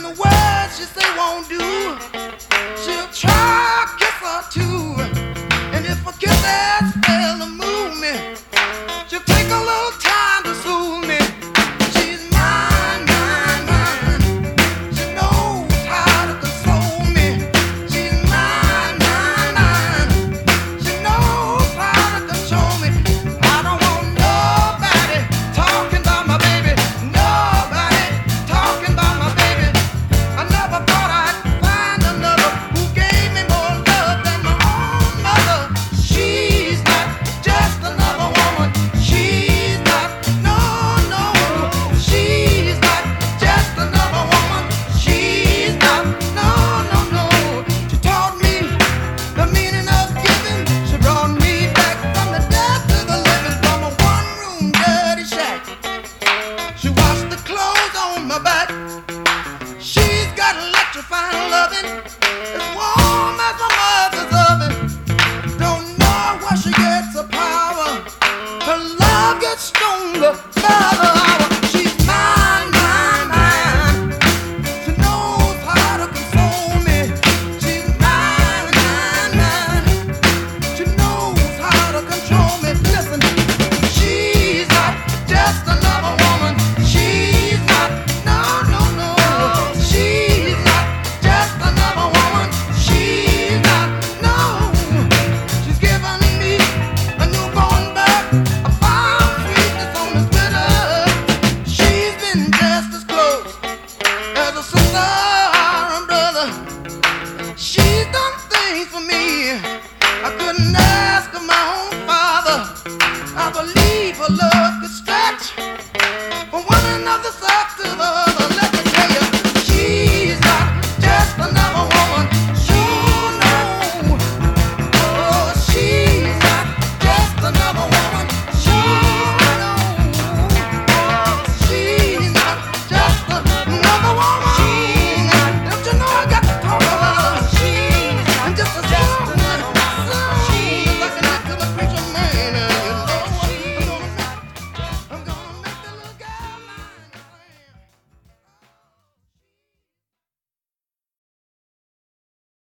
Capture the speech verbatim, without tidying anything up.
the words she say won't do, she'll try a kiss or two. And if a kiss has failed to move me, she'll take a little time to soothe me. She's mine, mine, mine. She knows how to console me. She's mine, mine, mine. She knows how to control me. I don't want nobody talking about my baby. Nobody talking about my baby. I never thought I'd find another who gave me more love than my own mother. She's not just another woman. She's not, no, no. She's not just another woman. She's not, no, no, no. She taught me the meaning of giving. She brought me back from the dead to the living, from a one-room dirty shack. She washed the clothes on my back. She's got electrifying loving, as warm as my mother's oven. Don't know where she gets her power. Her love gets stronger by the hour. She's mine, mine, mine. She knows how to console me. She's mine, mine, mine. She knows how to control me. Listen, she's not just another woman. She's not, no, no, no. She's not just another woman. She's not, no. She's given me a newborn birth, a fine sweetness on the bitter. She's been just as close as a sister or a brother. She's done things for me I couldn't ask of my own father. I believe